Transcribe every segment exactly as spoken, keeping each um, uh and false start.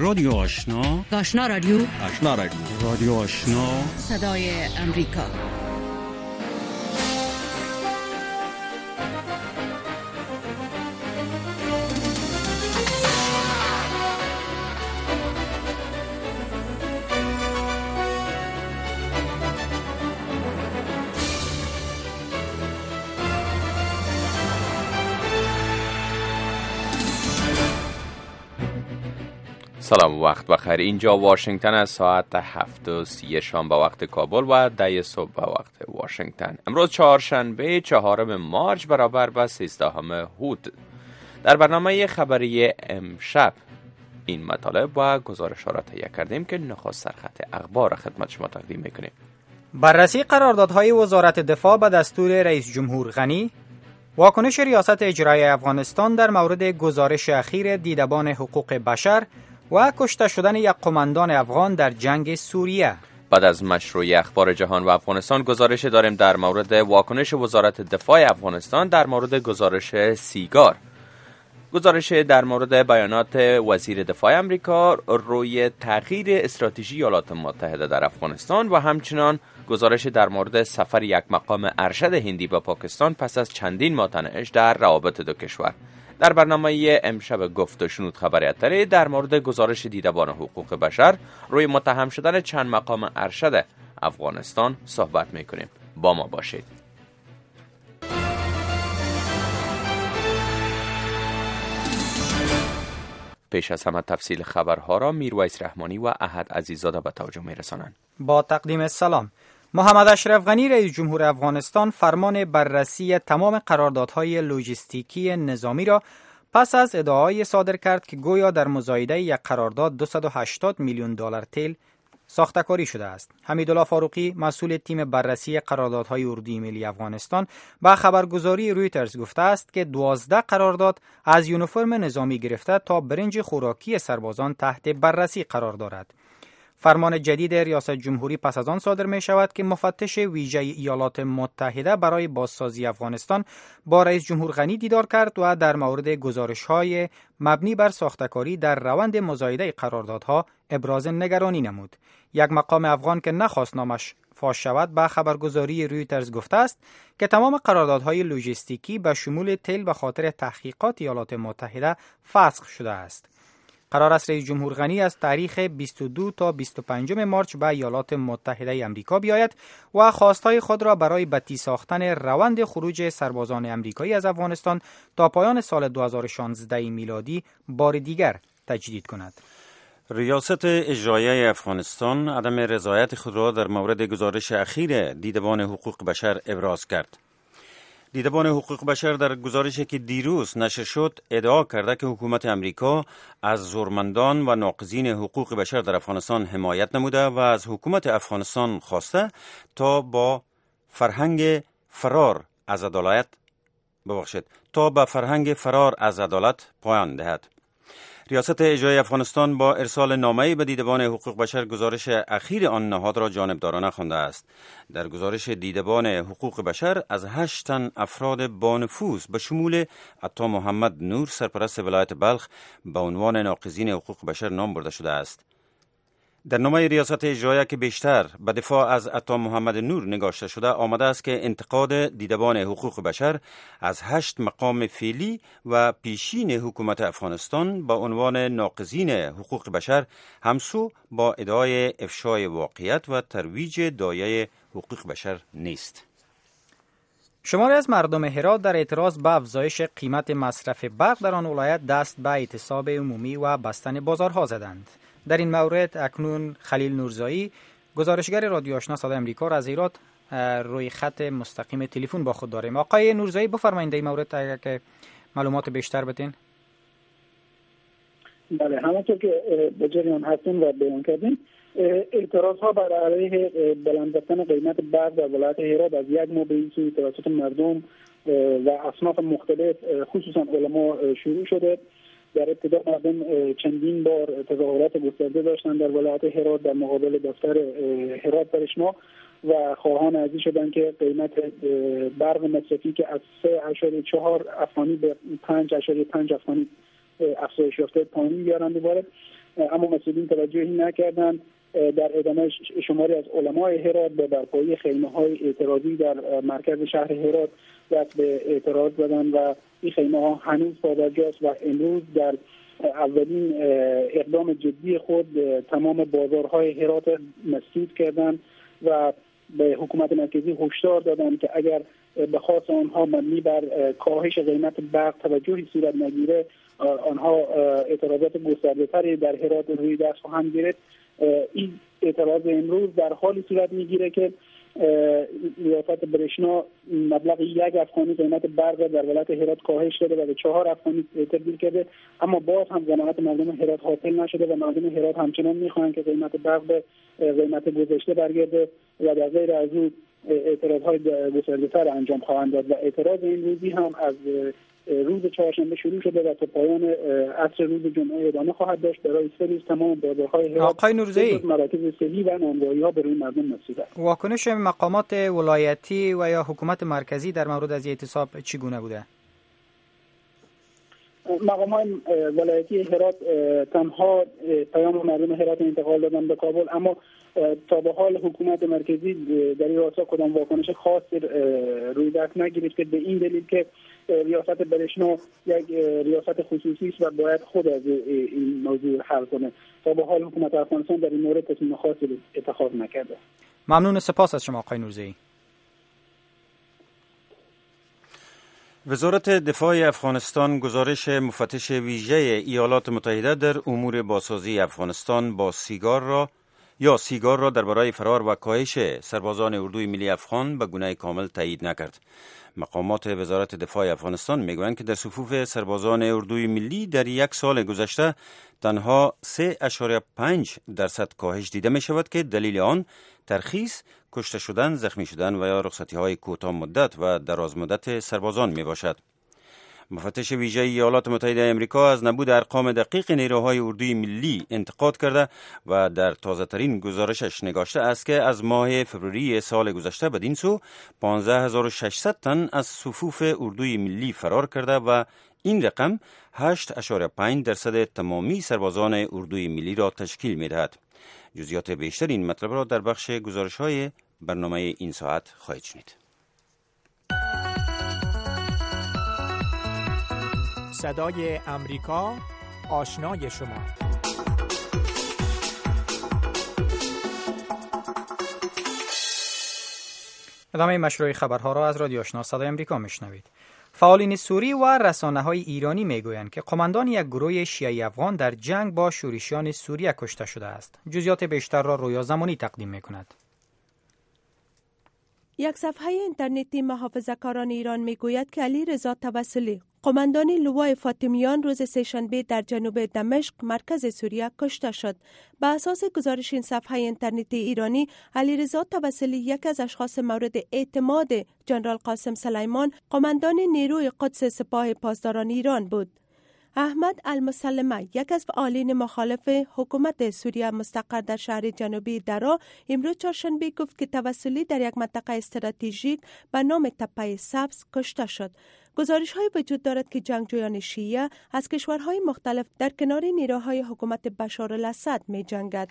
رادیو آشنا، آشنا رادیو، آشنا رادیو، رادیو آشنا، صدای امریکا. سلام، وقت بخیر. اینجا واشنگتن از ساعت هفت و سی شام به وقت کابل و ده صبح به وقت واشنگتن. امروز چهارشنبه چهارم مارچ برابر با سیزدهم هود. در برنامه خبری امشب این مطالب و گزارش را تهیه کردیم که نخست سرخط اخبار خدمت شما تقدیم میکنیم. بررسی قراردادهای وزارت دفاع به دستور رئیس جمهور غنی، واکنش ریاست اجرایی افغانستان در مورد گزارش اخیر دیدبان حقوق بشر و کشته شدن یک قماندان افغان در جنگ سوریه. بعد از مشروع اخبار جهان و افغانستان گزارش داریم در مورد واکنش وزارت دفاع افغانستان در مورد گزارش سیگار. گزارش در مورد بیانات وزیر دفاع امریکا روی تغییر استراتژی ایالات متحده در افغانستان و همچنان گزارش در مورد سفر یک مقام ارشد هندی به پاکستان پس از چندین ماه تنش در روابط دو کشور. در برنامه امشب گفت و شنود خبر اتری در مورد گزارش دیدبان حقوق بشر روی متهم شدن چند مقام ارشد افغانستان صحبت میکنیم. با ما باشید. پیش از همه تفصیل خبرها را میرویس رحمانی و احد عزیزاده به توجه میرسانند. با تقدیم سلام. محمد اشرف غنی رئیس جمهور افغانستان فرمان بررسی تمام قراردادهای لوجستیکی نظامی را پس از ادعای صادر کرد که گویا در مزایده یک قرارداد دویست و هشتاد میلیون دلار تیل ساخته‌کاری شده است. حمیدالله فاروقی مسئول تیم بررسی قراردادهای اردوی ملی افغانستان با خبرگزاری رویترز گفته است که دوازده قرارداد از یونیفرم نظامی گرفته تا برنج خوراکی سربازان تحت بررسی قرار دارد. فرمان جدید ریاست جمهوری پس از آن صادر می شود که مفتش ویژه ایالات متحده برای بازسازی افغانستان با رئیس جمهور غنی دیدار کرد و در مورد گزارش‌های مبنی بر ساخته‌کاری در روند مزایده قراردادها ابراز نگرانی نمود. یک مقام افغان که نخواست نامش فاش شود به خبرگزاری رویترز گفته است که تمام قراردادهای لوجستیکی به شمول تیل به خاطر تحقیقات ایالات متحده فسخ شده است. قرار است رئیس جمهور غنی از تاریخ بیست و دو تا بیست و پنج مارچ به ایالات متحده آمریکا بیاید و خواستهای خود را برای بتی ساختن روند خروج سربازان آمریکایی از افغانستان تا پایان سال دو هزار و شانزده میلادی بار دیگر تجدید کند. ریاست اجرایی افغانستان عدم رضایت خود را در مورد گزارش اخیر دیدبان حقوق بشر ابراز کرد. دیدبان حقوق بشر در گزارشی که دیروز نشر شد ادعا کرده که حکومت امریکا از زورمندان و ناقضین حقوق بشر در افغانستان حمایت نموده و از حکومت افغانستان خواسته تا با فرهنگ فرار از عدالت ببخشید تا به فرهنگ فرار از عدالت پایان دهد. ریاست اجرایی افغانستان با ارسال نامه‌ای به دیدبان حقوق بشر گزارش اخیر آن نهاد را جانبدارانه خوانده است. در گزارش دیدبان حقوق بشر از هشت تن افراد با نفوذ به شمول عطا محمد نور سرپرست ولایت بلخ به عنوان ناقضین حقوق بشر نام برده شده است. در نامه ریاست اجرایی که بیشتر به دفاع از عطا محمد نور نگاشته شده آمده است که انتقاد دیدبان حقوق بشر از هشت مقام فعلی و پیشین حکومت افغانستان با عنوان ناقضین حقوق بشر همسو با ادعای افشای واقعیت و ترویج دایه حقوق بشر نیست. شماری از مردم هرات در اعتراض به افزایش قیمت مصرف برق در آن ولایت دست به اعتصاب عمومی و بستن بازارها زدند. در این مورد اکنون خلیل نورزایی گزارشگر رادیو آشنا صدای امریکا را از هرات روی خط مستقیم تلفن با خود داریم. آقای نورزایی بفرمایید در این مورد اگر که معلومات بیشتر بدین. بله، همونطور که به جریان هستیم و بیان کردیم، اعتراض ها بر علیه بلند رفتن قیمت برق در ولایت هرات از یک ماه به این سو توسط مردم و اصناف مختلف خصوصا علما شروع شده. در ابتدا مردم چندین بار تظاهرات گسترده داشتند در ولایت هرات در مقابل دفتر هرات برشما و خواهان ارزی شدند که قیمت برق مصرفی که از سه اشاری چهار افغانی به پنج اشاری پنج افغانی افزایش یافته پایین بیارن دوباره. اما مسئولین توجهی نکردند. در ادامه شماری از علمای هرات به برپایی خیمه‌های اعتراضی در مرکز شهر هرات دست به اعتراض زدند و این خیمه‌ها هنوز پابرجاست و امروز در اولین اقدام جدی خود تمام بازارهای هرات مسدود کردند و به حکومت مرکزی هشدار دادند که اگر به خواست آنها مبنی بر کاهش قیمت برق توجهی صورت نگیره، آنها اعتراضات گسترده‌تری در هرات روی دست خواهند گرفت. این اعتراض امروز در حالی صورت میگیره که ریاست برشنا مبلغ یک افغانی قیمت برق در ولایت هرات کاهش داده و به چهار افغانی تبدیل کرده، اما باز هم قناعت مردم هرات حاصل نشده و مردم هرات همچنان میخواهند که قیمت برق به قیمت گذشته برگرده و در غیر از اون اعتراضهای گسترده‌تر انجام خواهند داد و اعتراض این روزی هم از روز چهارشنبه شروع شده و تا پایان عصر روز جمعه ادامه خواهد داشت. برای سه روز تمام بازارهای هرات آقای نوروزی مراکز صحی و نانوایی‌ها به روی مردم مسدود است. واکنش مقامات ولایتی و یا حکومت مرکزی در مورد از اعتصاب چگونه بوده؟ مقامات ولایتی هرات تنها پیام مردم هرات انتقال دادن به کابل، اما تا به حال حکومت مرکزی در این راستا کدام واکنش خاصی روی دست نگرفته، به این دلیل که ریاست برشنا یک ریاست خصوصی است و باید خود از این موضوع حل کنه. تا به حال حکومت افغانستان در این مورد تصمیم خاصی اتخاذ نکرده. ممنون، سپاس از شما آقای نورزی. وزارت دفاع افغانستان گزارش مفتش ویژه ایالات متحده در امور بازسازی افغانستان با سیگار را یا سیگار را درباره فرار و کاهش سربازان اردوی ملی افغان به گونه کامل تایید نکرد. مقامات وزارت دفاع افغانستان میگویند که در صفوف سربازان اردوی ملی در یک سال گذشته تنها سه اشاره پنج درصد کاهش دیده می شود که دلیل آن ترخیص، کشته شدن، زخمی شدن و یا رخصتی های کوتاه مدت و دراز مدت سربازان می باشد. مفتش ویژه ایالات متحده آمریکا از نبود ارقام دقیق نیروهای اردوی ملی انتقاد کرده و در تازه ترین گزارشش نگاشته است که از ماه فوریه سال گذشته بدین سو پانزده هزار و ششصد تن از صفوف اردوی ملی فرار کرده و این رقم هشت اشاره پنج درصد تمامی سربازان اردوی ملی را تشکیل می دهد. جزئیات بیشتر این مطلب را در بخش گزارش های برنامه این ساعت خواهید شنید. صدای امریکا، آشنای شما. ادامه مشروع خبرها را از رادیو آشنا صدای امریکا میشنوید. فعالین سوری و رسانه‌های ایرانی میگویند که قماندان یک گروه شیعی افغان در جنگ با شورشیان سوریه کشته شده است. جزئیات بیشتر را رویا زمانی تقدیم میکند. یک صفحه اینترنتی محافظه‌کاران ایران میگوید که علی رضا توسلی، قماندان لوای فاطمیان، روز سه‌شنبه در جنوب دمشق مرکز سوریه کشته شد. به اساس گزارش این صفحه اینترنتی ایرانی، علی رضا توسلی یک از اشخاص مورد اعتماد جنرال قاسم سلیمان، قماندان نیروی قدس سپاه پاسداران ایران بود. احمد المسلمه، یک از فعالین مخالف حکومت سوریه مستقر در شهر جنوبی درا، امروز چهارشنبه گفت که توسلی در یک منطقه استراتژیک به نام تپه سبز کشته شد. گزارش های وجود دارد که جنگجویان شیعه از کشورهای مختلف در کنار نیروهای حکومت بشار الاسد می جنگد.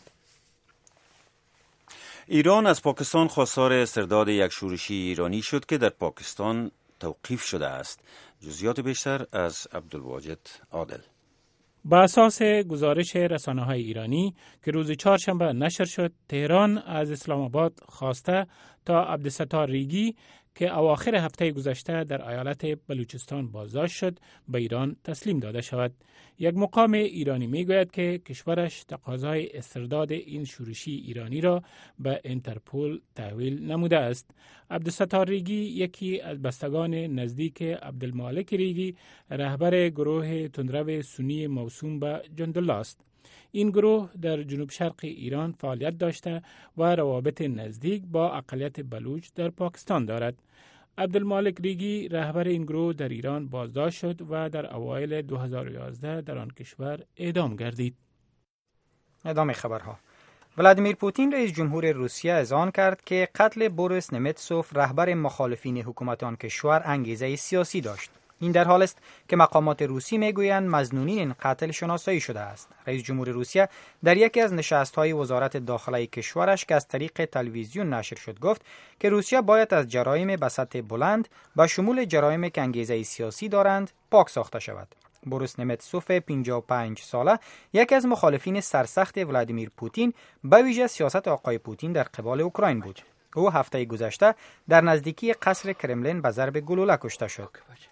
ایران از پاکستان خواستار استرداد یک شورشی ایرانی شد که در پاکستان توقیف شده است. جزئیات بیشتر از عبدالواجد عادل. با اساس گزارش رسانه‌های ایرانی که روز چهارشنبه نشر شد، تهران از اسلام آباد خواسته تا عبدالستار ریگی که اواخر هفته گذشته در ایالت بلوچستان بازداشت شد به ایران تسلیم داده شود. یک مقام ایرانی میگوید که کشورش تقاضای استرداد این شورشی ایرانی را به اینترپول تحویل نموده است. عبدالستار ریگی یکی از بستگان نزدیک عبدالمالک ریگی، رهبر گروه تندرو سنی موسوم به جندالله است. این گروه در جنوب شرق ایران فعالیت داشته و روابط نزدیک با اقلیت بلوچ در پاکستان دارد. عبدالمالک ریگی رهبر این گروه در ایران بازداشت شد و در اوایل دو هزار و یازده در آن کشور اعدام گردید. ادامه خبرها. ولادیمیر پوتین رئیس جمهور روسیه اذعان کرد که قتل بوریس نمیتسوف رهبر مخالفین حکومت آن کشور انگیزه سیاسی داشت. این در حال است که مقامات روسی میگویند مظنونین این قتل شناسایی شده است. رئیس جمهور روسیه در یکی از نشست‌های وزارت داخله کشورش که از طریق تلویزیون نشر شد گفت که روسیه باید از جرایم به سطح بلند و شمول جرایم که انگیزه سیاسی دارند پاک ساخته شود. بوریس نمتسوف پنجاه و پنج ساله یکی از مخالفین سرسخت ولادیمیر پوتین به ویژه سیاست آقای پوتین در قبال اوکراین بود. او هفته گذشته در نزدیکی قصر کرملین به ضرب گلوله کشته شد.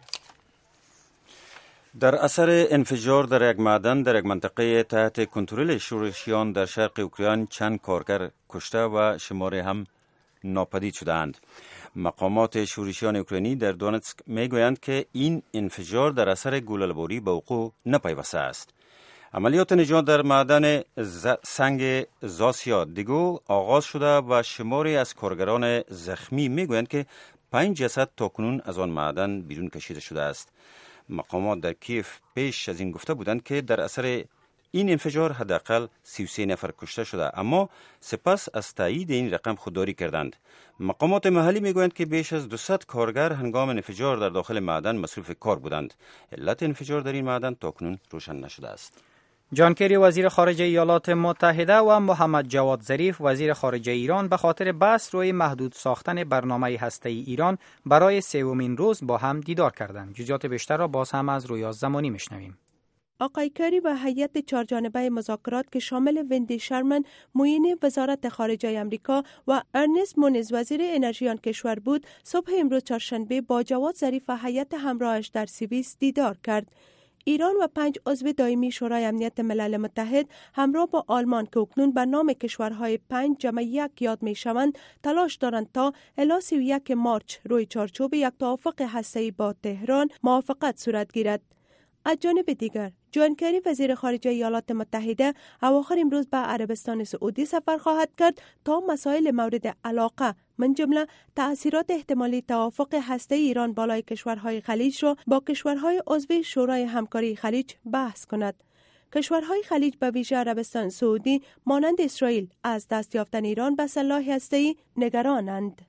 در اثر انفجار در یک معدن در یک منطقه تحت کنترل شورشیان در شرق اوکراین چند کارگر کشته و شماری هم ناپدید شدند. مقامات شورشیان اوکراینی در دونتسک میگویند که این انفجار در اثر گلوله‌باری به وقوع نپیوسته است. عملیات نجات در معدن سنگ زاسیا دیگو آغاز شده و شماری از کارگران زخمی میگویند که پنج جسد تاکنون از آن معدن بیرون کشیده شده است. مقامات در کیف پیش از این گفته بودند که در اثر این انفجار حداقل سی و سه نفر کشته شده، اما سپس از تایید این رقم خودداری کردند. مقامات محلی میگویند که بیش از دویست کارگر هنگام انفجار در داخل معدن مصروف کار بودند. علت انفجار در این معدن تاکنون روشن نشده است. جان کری وزیر خارجه ایالات متحده و محمد جواد ظریف وزیر خارجه ایران به خاطر بحث روی محدود ساختن برنامه هسته‌ای ایران برای سومین روز با هم دیدار کردند. جزئیات بیشتر را باز هم از رویا زمانی میشنویم. آقای کری و هیئت چهارجانبه مذاکرات که شامل وندی شرمن معین وزارت خارجه آمریکا و ارنست مونیز وزیر انرژی آن کشور بود، صبح امروز چهارشنبه با جواد ظریف و هیئت همراهش در سوئیس دیدار کرد. ایران و پنج عضو دائمی شورای امنیت ملل متحد همراه با آلمان که اکنون به نام کشورهای پنج جمع یک یاد می شوند تلاش دارند تا الی سی و یک مارچ روی چارچوب یک توافق هسته‌ای با تهران موافقت صورت گیرد. از جانب دیگر جان کری وزیر خارجه ایالات متحده اواخر امروز به عربستان سعودی سفر خواهد کرد تا مسائل مورد علاقه من جمله تأثیرات احتمالی توافق هسته‌ای ایران بالای کشورهای خلیج را با کشورهای عضو شورای همکاری خلیج بحث کند. کشورهای خلیج به ویژه عربستان سعودی مانند اسرائیل از دست یافتن ایران به سلاح هسته‌ای نگرانند.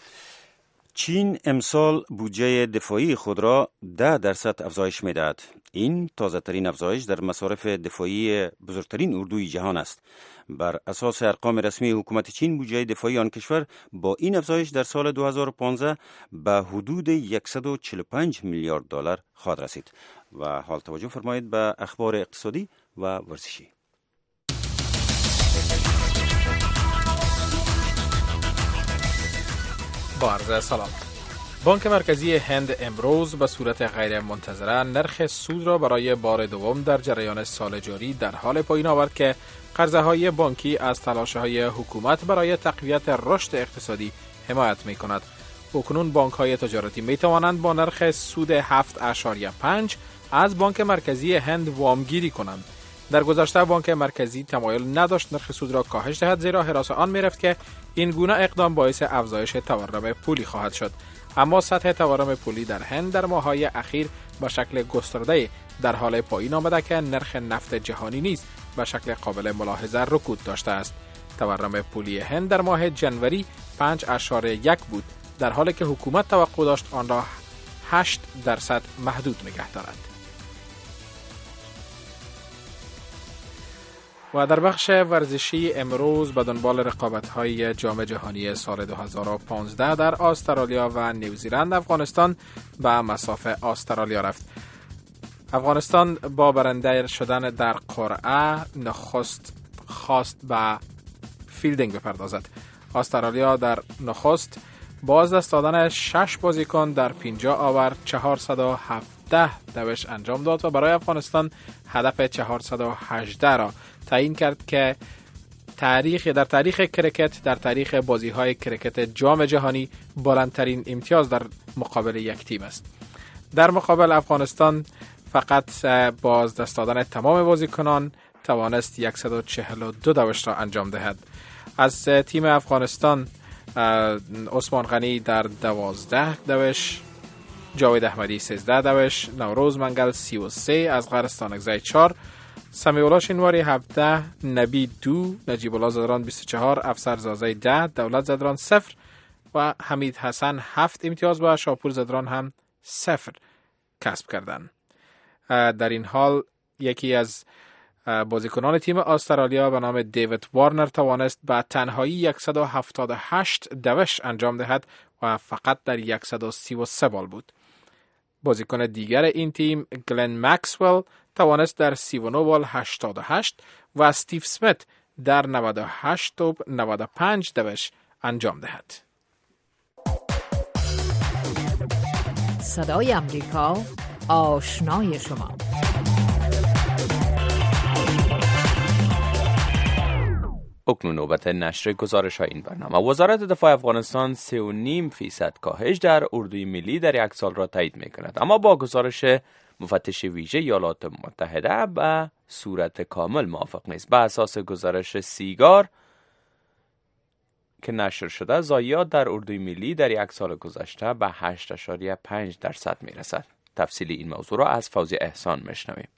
چین امسال بودجه دفاعی خود را ده درصد افزایش می‌دهد. این تازه ترین افزایش در مصارف دفاعی بزرگترین اردوی جهان است. بر اساس ارقام رسمی حکومت چین بودجه دفاعی آن کشور با این افزایش در سال دو هزار و پانزده به حدود صد و چهل و پنج میلیارد دلار خواهد رسید. و حال توجه فرمایید به اخبار اقتصادی و ورزشی. با عرض سلام. بانک مرکزی هند امروز به صورت غیر منتظره نرخ سود را برای بار دوم در جریان سال جاری در حال پایین آورد که قرضه‌های بانکی از تلاش‌های حکومت برای تقویت رشد اقتصادی حمایت می‌کند. اکنون بانک‌های تجارتی می‌توانند با نرخ سود هفت اشاریه پنج از بانک مرکزی هند وامگیری کنند. در گذشته بانک مرکزی تمایل نداشت نرخ سود را کاهش دهد، زیرا هراس آن می‌رفت که این گونه اقدام باعث افزایش تورم پولی خواهد شد. اما سطح تورم پولی در هند در ماه‌های اخیر به شکل گسترده در حال پایین آمده که نرخ نفت جهانی نیز به شکل قابل ملاحظه رکود داشته است. تورم پولی هند در ماه جنوری پنج اشاره یک بود، در حالی که حکومت توقع داشت آن را هشت درصد محدود نگه دارد. و در بخش ورزشی امروز به دنبال رقابت‌های جام جهانی سال دو هزار و پانزده در استرالیا و نیوزیلند افغانستان به مساف استرالیا رفت. افغانستان با برنده شدن در قرعه نخست خواست به فیلدینگ بپردازد. استرالیا در نخست باز دست دادن شش بازیکن در پنجاه آور چهارصد و هفده دوش انجام داد و برای افغانستان هدف چهارصد و هجده را تعیین کرد که تاریخ در تاریخ کرکت در تاریخ بازی‌های کرکت جام جهانی بلندترین امتیاز در مقابل یک تیم است. در مقابل افغانستان فقط باز دست دادن تمام بازیکنان توانست صد و چهل و دو دوش را انجام دهد. از تیم افغانستان عثمان غنی در دوازده دوش، جاوید احمدی سیزده دوش، نوروز منگل سی و سه، از غرستانگزی چهار، سمیع الله شینواری هفده، نبی دو، نجیب الله زدران بیست و چهار، افسر زازی ده، دولت زدران صفر و حمید حسن هفت امتیاز و شاپور زدران هم صفر کسب کردند. در این حال یکی از بازیکنان تیم استرالیا به نام دیوید وارنر توانست به تنهایی صد و هفتاد و هشت دوش انجام دهد و فقط در صد و سی و سه بال بود. بازیکن دیگر این تیم گلن مکسول توانست در سی و نه بال هشتاد و هشت و استیو سمیت در نود و هشت توپ نود و پنج دوش انجام دهد. صدای امریکا، آشنای شما. اکنون نوبت نشر گزارش های این برنامه. وزارت دفاع افغانستان سه و نیم فیصد کاهش در اردوی ملی در یک سال را تایید می کند، اما با گزارش مفتش ویژه ایالات متحده به صورت کامل موافق نیست. به اساس گزارش سیگار که نشر شده، ضایعات در اردوی ملی در یک سال گذشته به هشت اشاریه پنج درصد می رسد. تفصیل این موضوع را از فوزی احسان میشنویم.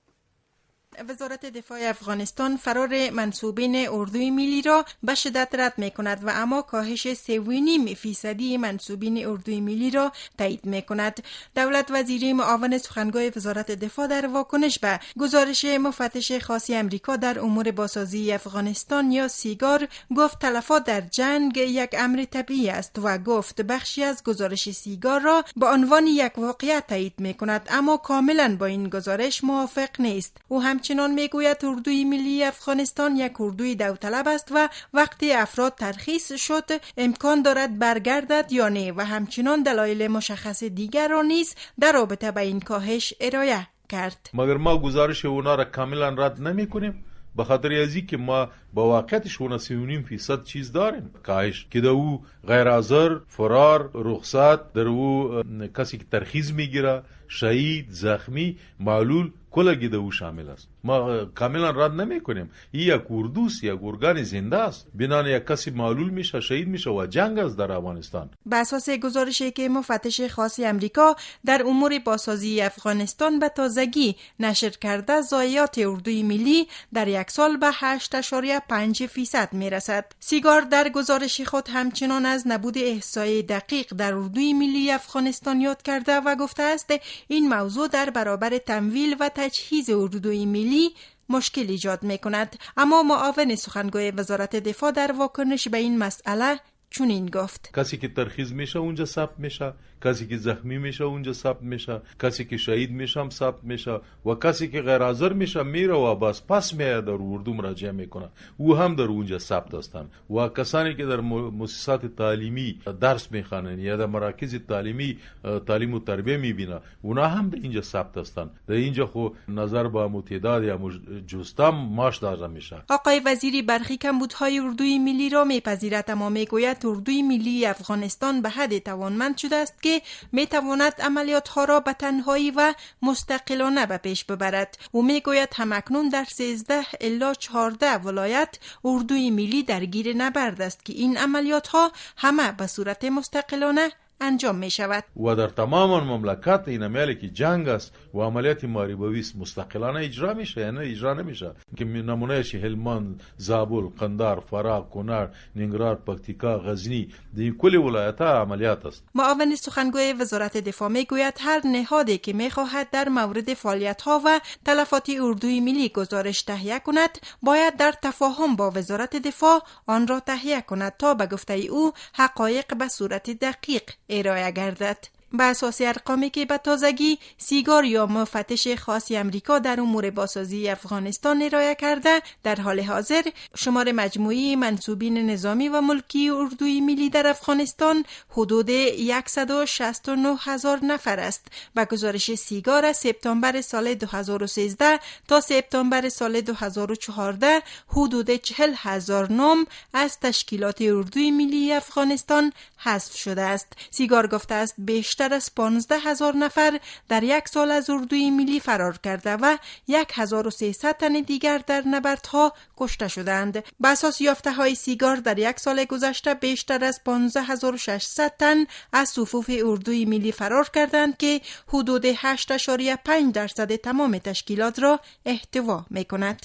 وزارت دفاع افغانستان فرار منصوبین اردوی ملی را به شدت رد می کند و اما کاهش سه و نیم فیصدی منصوبین اردوی ملی را تایید می کند. دولت وزیری معاون سخنگوی وزارت دفاع در واکنش به گزارش مفتش خاص امریکا در امور بازسازی افغانستان یا سیگار گفت تلفات در جنگ یک امر طبیعی است و گفت بخشی از گزارش سیگار را به عنوان یک واقعیت تایید می کند، اما کاملا با این گزارش موافق نیست. او همچنین همچنان میگوید اردوی ملی افغانستان یک اردوی داوطلب است و وقتی افراد ترخیص شد امکان دارد برگردد یا نه و همچنان دلایل مشخص دیگر را نیز در رابطه با این کاهش ارائه کرد. مگر ما گزارش اونا را کاملا رد نمی کنیم، به خاطر ازی که ما با واقعیتش اونا سی و نیم فیصد چیز داریم کاهش که در او غیر حاضر، فرار، رخصت، در او کسی که ترخیص میگیره، شهید، زخمی، معلول کلگی در او شامل است. ما کاملا رد نمی کنیم. این یک اردوست، یک ارگان زنده است. بنان یک کسی معلول میشه، شهید میشه و جنگ است در افغانستان. به اساس گزارشی که مفتش خاص امریکا در امور بازسازی افغانستان به تازگی نشر کرده، ضایعات اردوی ملی در یک سال به هشت اشاریه پنج فیصد میرسد. سیگار در گزارش خود همچنان از نبود احصای دقیق در اردوی ملی افغانستان یاد کرده و گفته است این موضوع در برابر تمویل و تجهیز اردوی ملی مشکل ایجاد می کند. اما معاون سخنگوی وزارت دفاع در واکنش به این مسئله چنین گفت: کسی که ترخیص میشه اونجا ثبت میشه، کسی که زخمی میشه اونجا ثبت میشه، کسی که شهید میشه هم ثبت میشه و کسی که غیر حاضر میشه میره و باز پس میاد در اردو مراجعه میکنه، او هم در اونجا ثبت هستن. و کسانی که در مؤسسات تعلیمی درس میخوانن یا در مراکز تعلیمی تعلیم و تربیه میبینن، اونا هم در اینجا ثبت هستن. در اینجا خو نظر به متعدد یا جستم ماش داده میشه. آقای وزیری برخی کمبودهای اردوی ملی را میپذیرد، اما میگوید اردوی ملی افغانستان به حد توانمند شده است که میتواند عملیاتها را به تنهایی و مستقلانه به پیش ببرد. او میگوید همکنون در سیزده الی چهارده ولایت اردوی ملی درگیر نبرد است که این عملیاتها همه به صورت مستقلانه انجام می شود. و در تمام مملکت این عملی که جنگ است و عملیات محاربوی است مستقلانه اجرا میشه یا نه اجرا نمیشه. که نمونهش هلمند، زابل، قندار، فراه، کنر، ننگرهار، پکتیکا، غزنی، در کل ولایت ها عملیات است. معاون سخنگوی وزارت دفاع می گوید هر نهادی که می خواهد در مورد فعالیت ها و تلفات اردوی ملی گزارش تهیه کند باید در تفاهم با وزارت دفاع آن را تهیه کند تا به گفته او حقایق به صورت دقیق ارائه گردد. به اساس ارقامی که به تازگی سیگار یا مفتش خاص امریکا در امور بازسازی افغانستان ارائه کرده، در حال حاضر شمار مجموعی منصوبین نظامی و ملکی اردوی ملی در افغانستان حدود صد و شصت و نه هزار نفر است و گزارش سیگار از سپتامبر سال دو هزار و سیزده تا سپتامبر سال دو هزار و چهارده حدود چهل هزار نام از تشکیلات اردوی ملی افغانستان حذف شده است. سیگار گفته است بیشتر بیشتر از پانزده هزار نفر در یک سال از اردوی ملی فرار کرده و هزار و سیصد تن دیگر در نبردها کشته شدند. به اساس یافته‌های سیگار در یک سال گذشته بیشتر از پانزده هزار و ششصد تن از صفوف اردوی ملی فرار کردند که حدود هشت اشاریه پنج درصد تمام تشکیلات را احتوا می‌کند.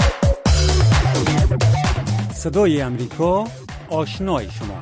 صدای امریکا، آشنای شما.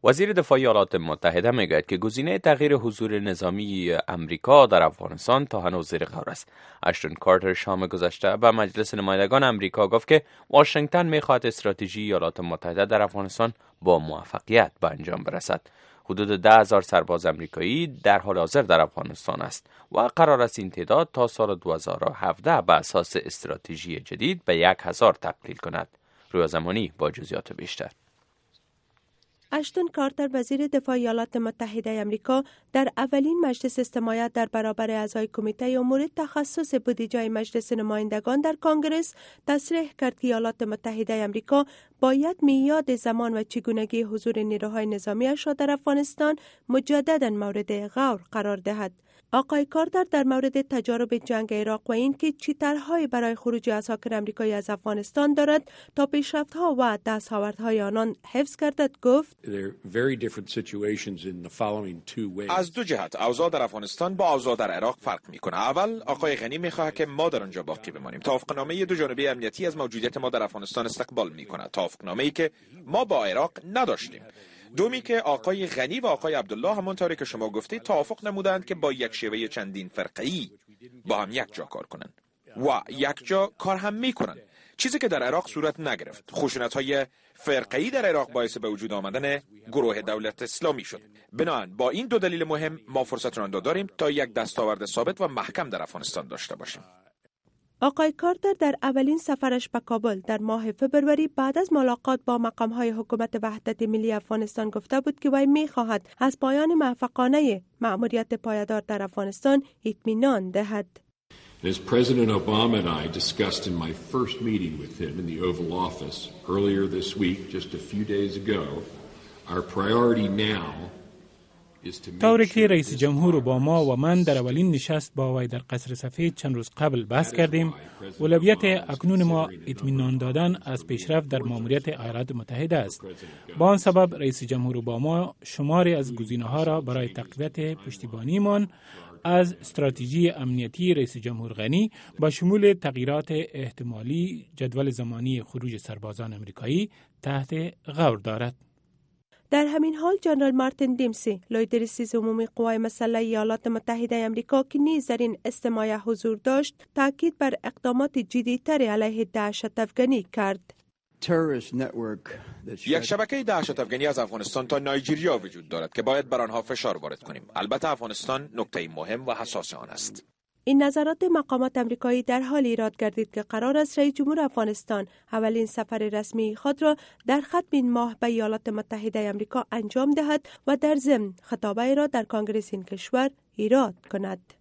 وزیر دفاع ایالات متحده میگوید که گزینه تغییر حضور نظامی امریکا در افغانستان تا هنوز زیر غور است. اشتون کارتر شام گذشته به مجلس نمایندگان امریکا گفت که واشنگتن میخواهد استراتژی ایالات متحده در افغانستان با موفقیت به انجام برسد. حدود ده هزار سرباز امریکایی در حال حاضر در افغانستان است و قرار است این تعداد تا سال دو هزار و هفده به اساس استراتژی جدید به یک هزار تقلیل کند. رویا زمانی با جزئیات بیشتر. اشتون کارتر وزیر دفاع ایالات متحده آمریکا در اولین مجلس استماعت در برابر اعضای کمیته امور تخصص بودجه مجلس نمایندگان در کنگره تصریح کرد که ایالات متحده آمریکا باید میعاد زمان و چگونگی حضور نیروهای نظامی‌اش را در افغانستان مجددا مورد غور قرار دهد. آقای کارتر در مورد تجارب جنگ عراق و این که چی طرح‌هایی برای خروج عساکر آمریکایی از افغانستان دارد تا پیشرفت‌ها و دستاوردهای آنان حفظ گردد گفت: از دو جهت اوضاع در افغانستان با اوضاع در عراق فرق می‌کند. اول آقای غنی می‌خواهد که ما در آنجا باقی بمانیم. توافقنامه دو جانبه امنیتی از موجودیت ما در افغانستان استقبال می‌کند. توافقنامه‌ای که ما با عراق نداشتیم. دومی که آقای غنی و آقای عبدالله همانطوری که شما گفتید توافق نمودند که با یک شیوه چندین فرقه‌ای با هم یک جا کار کنند و یک جا کار هم میکنند، چیزی که در عراق صورت نگرفت. خشونت‌های فرقه‌ای در عراق باعث به وجود آمدن گروه دولت اسلامی شد. بنابراین با این دو دلیل مهم ما فرصت را داریم تا یک دستاورد ثابت و محکم در افغانستان داشته باشیم. آقای کارتر در اولین سفرش به کابل در ماه فبروری بعد از ملاقات با مقام‌های حکومت وحدت ملی افغانستان گفته بود که وی می‌خواهد از پایان موفقانه مأموریت پایدار در افغانستان اطمینان دهد. As President Obama and I discussed in my first meeting with him in the Oval Office earlier this week, just a few days ago, our priority now طوری که رئیس جمهور اوباما و من در اولین نشست با وی در قصر سفید چند روز قبل بحث کردیم، اولویت اکنون ما اطمینان دادن از پیشرفت در ماموریت ایالات متحده است. با آن سبب رئیس جمهور اوباما شماری از گزینه‌ها را برای تقویت پشتیبانیمان از استراتژی امنیتی رئیس جمهور غنی با شمول تغییرات احتمالی جدول زمانی خروج سربازان آمریکایی تحت غور دارد. در همین حال جنرال مارتین دیمسی، لوی رئیس عمومی قوای مسلح ایالات متحده آمریکا که نیز در این استماع حضور داشت، تاکید بر اقدامات جدی‌تر علیه دهشت افغانی کرد. یک شبکه دهشت افغانی از افغانستان تا نایجریا وجود دارد که باید بر آنها فشار وارد کنیم. البته افغانستان نکته مهم و حساس آن است. این نظرات مقامات امریکایی در حال ایراد گردید که قرار است رئیس جمهور افغانستان اولین سفر رسمی خود را در ختم این ماه به ایالات متحده آمریکا انجام دهد و در ضمن خطابه را در کنگره این کشور ایراد کند.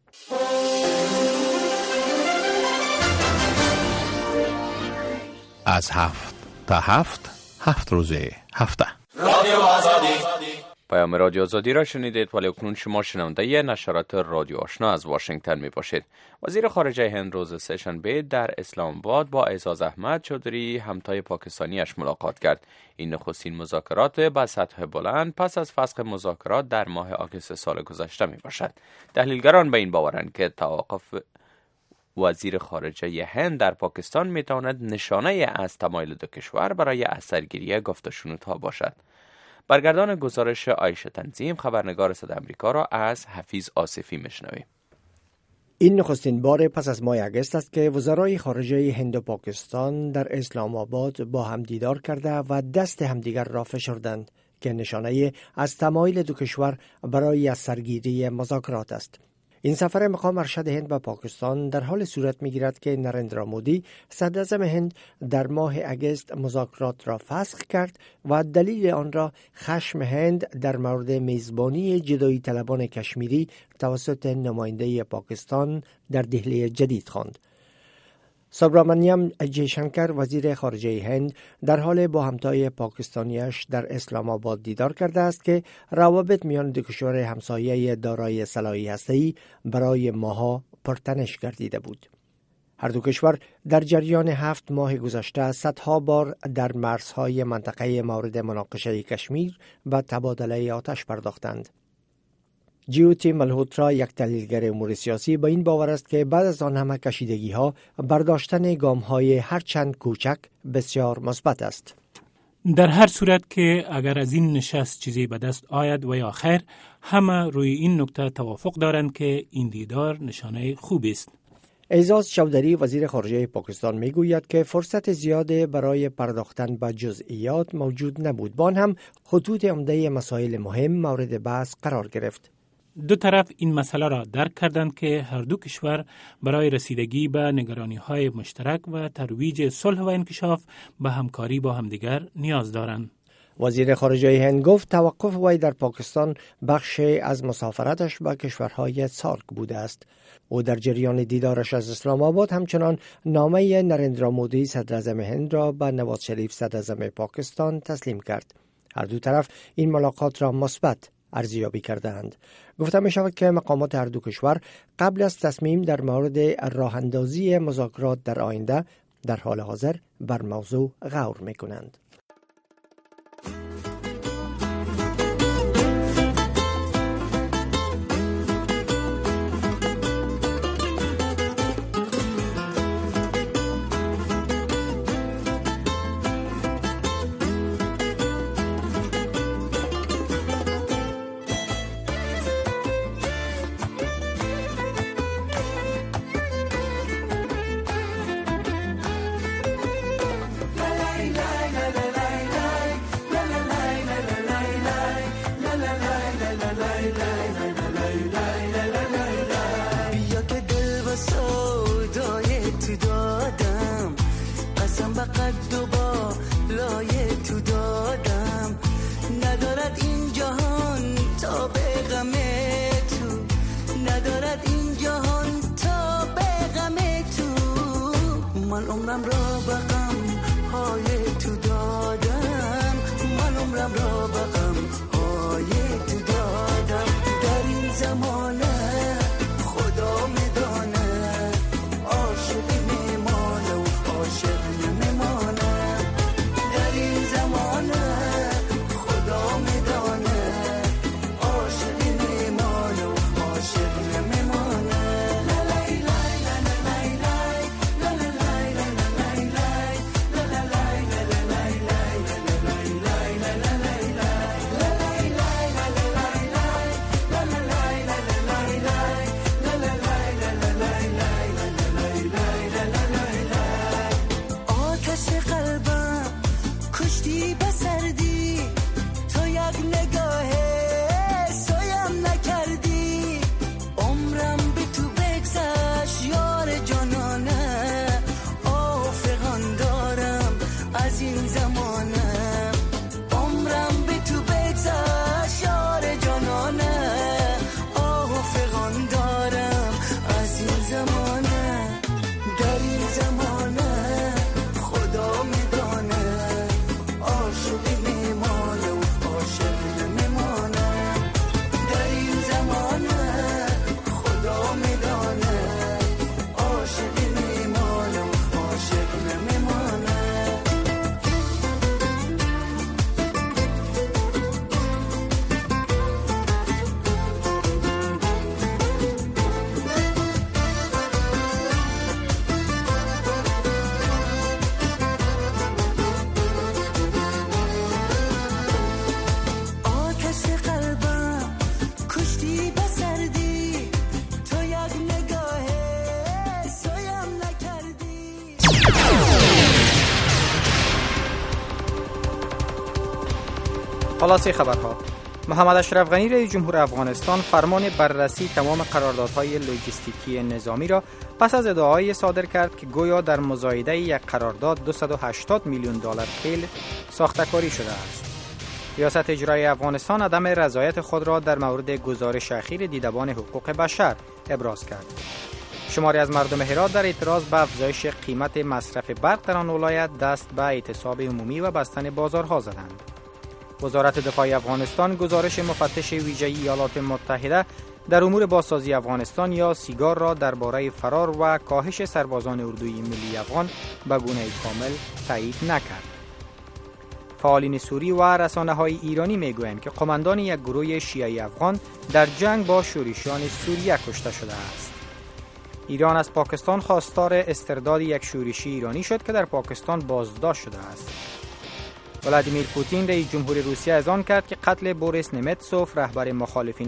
از هفت تا هفت هفت روزه هفته رادیو آزادی. پیام رادیو آزادی را شنیدید، ولی اکنون شما شنونده نشرات رادیو آشنا از واشنگتن می باشید. وزیر خارجه هند روز سه‌شنبه در اسلام آباد با اعزاز احمد چودری همتای پاکستانیش ملاقات کرد. این نخستین مذاکرات با سطح بلند پس از فسخ مذاکرات در ماه آگوست سال گذشته می باشد. تحلیلگران به این باورند که توقف وزیر خارجه هند در پاکستان می تواند نشانه از تمایل دو کشور برای اثرگیری گفت و شنودها باشد. برگردان گزارش عایشه تنظیم خبرنگار صدای آمریکا را از حفیظ آصفی میشنویم. این نخستین بار پس از ماه آگوست است که وزرای خارجه هند و پاکستان در اسلام آباد با هم دیدار کرده و دست همدیگر را فشردند که نشانه از تمایل دو کشور برای اثرگیری مذاکرات است. این سفر مقام ارشد هند به پاکستان در حال صورت می‌گیرد که نریندرا مودی صدراعظم هند در ماه آگوست مذاکرات را فسخ کرد و دلیل آن را خشم هند در مورد میزبانی جدایی طلبان کشمیری توسط نماینده پاکستان در دهلی جدید خواند. سابرامانیام جیشنکر وزیر خارجه هند در حال با همتای پاکستانیش در اسلام آباد دیدار کرده است که روابط میان دو کشور همسایه دارای سلاحی هسته‌ای برای ماه‌ها پرتنش گردیده بود. هر دو کشور در جریان هفت ماه گذشته صدها بار در مرزهای منطقه مورد مناقشه کشمیر و تبادله آتش پرداختند. جیوتی ملهوترا، یک تحلیلگر امور سیاسی، با این باور است که بعد از آن همه کشیدگی ها برداشتن گام های هرچند کوچک بسیار مثبت است. در هر صورت که اگر از این نشست چیزی به دست آید و یا خیر، همه روی این نکته توافق دارند که این دیدار نشانه خوبی است. اعزاز چودری وزیر خارجه پاکستان میگوید که فرصت زیاده برای پرداختن به جزئیات موجود نبود، با آن هم خطوط عمده مسائل مهم مورد بحث قرار گرفت. دو طرف این مسئله را درک کردند که هر دو کشور برای رسیدگی به نگرانی‌های مشترک و ترویج صلح و انکشاف به همکاری با همدیگر نیاز دارند. وزیر خارجه هند گفت توقف وی در پاکستان بخشی از مسافرتش به کشورهای سارک بوده است. او در جریان دیدارش از اسلام آباد همچنان نامه نریندرا مودی صدر اعظم هند را به نواز شریف صدر اعظم پاکستان تسلیم کرد. هر دو طرف این ملاقات را مثبت ارزیابی کردند. گفته می شود که مقامات هر دو کشور قبل از تصمیم در مورد راه اندازی مذاکرات در آینده در حال حاضر بر موضوع غور می کنند. خلاصه خبرها: محمد اشرف غنی رئیس جمهور افغانستان فرمان بررسی تمام قراردادهای لوجستیکی نظامی را پس از ادعای صادر کرد که گویا در مزایده یک قرارداد دویست و هشتاد میلیون دلار خیل ساخته‌کاری شده است. ریاست اجرایی افغانستان عدم رضایت خود را در مورد گزارش اخیر دیدبان حقوق بشر ابراز کرد. شماری از مردم هرات در اعتراض به افزایش قیمت مصرف برق در آن ولایت دست به اعتصاب عمومی و بستن بازارها زدند. وزارت دفاع افغانستان گزارش مفتش ویژه ایالات متحده در امور بازسازی افغانستان یا سیگار را درباره فرار و کاهش سربازان اردوی ملی افغان به گونه کامل تایید نکرد. فعالین سوری و رسانه‌های ایرانی میگویند که قماندان یک گروه شیعی افغان در جنگ با شورشیان سوریه کشته شده است. ایران از پاکستان خواستار استرداد یک شورشی ایرانی شد که در پاکستان بازداشت شده است. ولادیمیر پوتین رئیس جمهور روسیه اعلام کرد که قتل بوریس نمتسوف رهبر مخالفین